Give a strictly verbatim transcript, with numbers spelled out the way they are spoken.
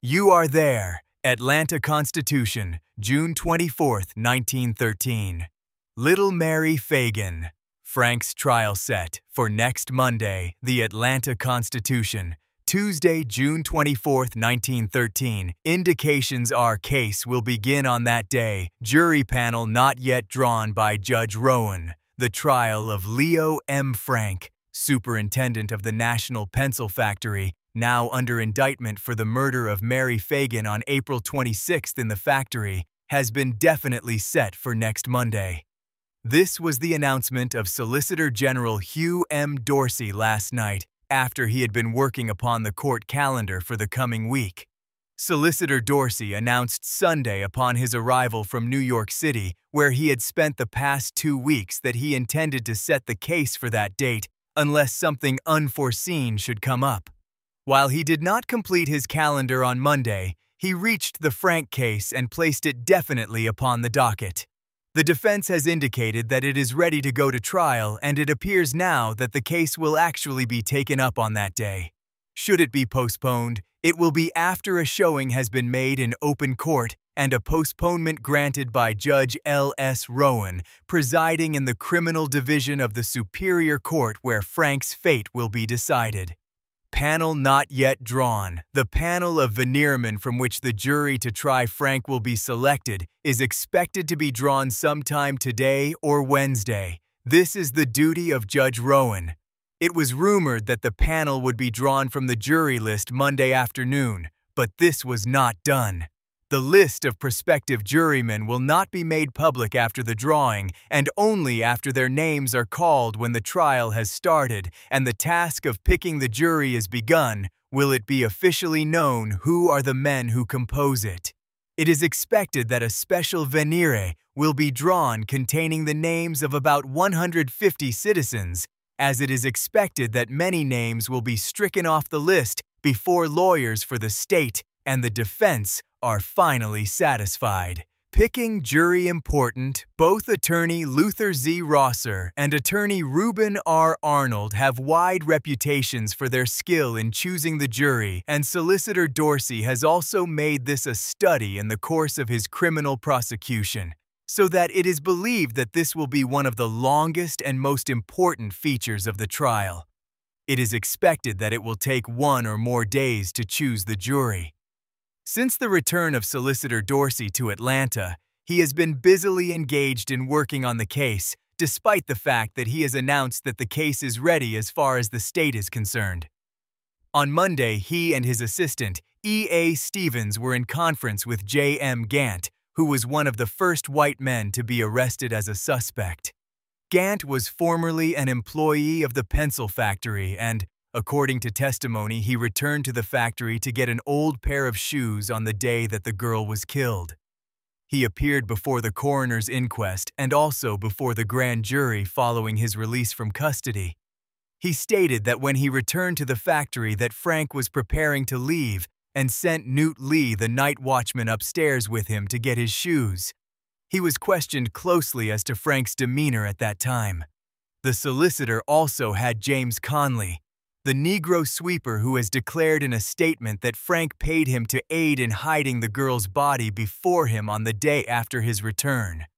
You Are There, Atlanta Constitution, June twenty-fourth, nineteen thirteen. Little Mary Fagan. Frank's trial set for next Monday, the Atlanta Constitution, Tuesday, June twenty-fourth, nineteen thirteen. Indications are case will begin on that day. Jury panel not yet drawn by Judge Rowan. The trial of Leo M. Frank, superintendent of the National Pencil Factory, now under indictment for the murder of Mary Fagan on April twenty-sixth in the factory, has been definitely set for next Monday. This was the announcement of Solicitor General Hugh M. Dorsey last night after he had been working upon the court calendar for the coming week. Solicitor Dorsey announced Sunday upon his arrival from New York City, where he had spent the past two weeks, that he intended to set the case for that date unless something unforeseen should come up. While he did not complete his calendar on Monday, he reached the Frank case and placed it definitely upon the docket. The defense has indicated that it is ready to go to trial, and it appears now that the case will actually be taken up on that day. Should it be postponed, it will be after a showing has been made in open court and a postponement granted by Judge L S Rowan, presiding in the Criminal Division of the Superior Court, where Frank's fate will be decided. Panel not yet drawn. The panel of veneermen from which the jury to try Frank will be selected is expected to be drawn sometime today or Wednesday. This is the duty of Judge Rowan. It was rumored that the panel would be drawn from the jury list Monday afternoon, but this was not done. The list of prospective jurymen will not be made public after the drawing, and only after their names are called when the trial has started and the task of picking the jury is begun will it be officially known who are the men who compose it. It is expected that a special venire will be drawn containing the names of about one hundred fifty citizens, as it is expected that many names will be stricken off the list before lawyers for the state and the defense are finally satisfied. Picking jury important, both attorney Luther Z. Rosser and attorney Reuben R. Arnold have wide reputations for their skill in choosing the jury, and Solicitor Dorsey has also made this a study in the course of his criminal prosecution, so that it is believed that this will be one of the longest and most important features of the trial. It is expected that it will take one or more days to choose the jury. Since the return of Solicitor Dorsey to Atlanta, he has been busily engaged in working on the case, despite the fact that he has announced that the case is ready as far as the state is concerned. On Monday, he and his assistant, E A Stevens, were in conference with J M Gant, who was one of the first white men to be arrested as a suspect. Gant was formerly an employee of the pencil factory and, according to testimony, he returned to the factory to get an old pair of shoes on the day that the girl was killed. He appeared before the coroner's inquest and also before the grand jury following his release from custody. He stated that when he returned to the factory that Frank was preparing to leave and sent Newt Lee, the night watchman, upstairs with him to get his shoes. He was questioned closely as to Frank's demeanor at that time. The solicitor also had James Conley, the Negro sweeper who has declared in a statement that Frank paid him to aid in hiding the girl's body before him on the day after his return.